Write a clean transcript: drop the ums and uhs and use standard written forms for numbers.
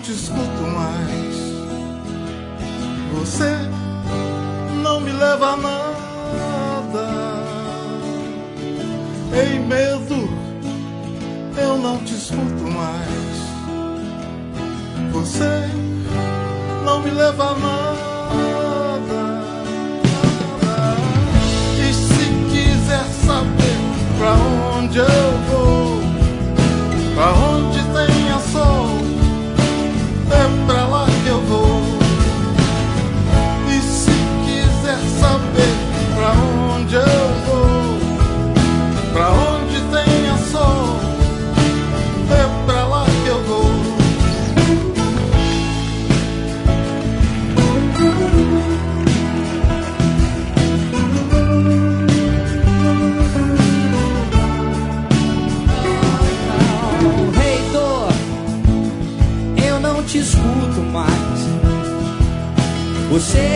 te escuto mais. Você não me leva a nada. Ei, medo, eu não te escuto mais. Você não me leva a nada. E se quiser saber pra onde eu vou, pra onde tenha sol, é pra lá que eu vou. E se quiser saber pra onde eu vou, pra onde tenha sol, é pra lá que eu vou. Te escuto mais. Você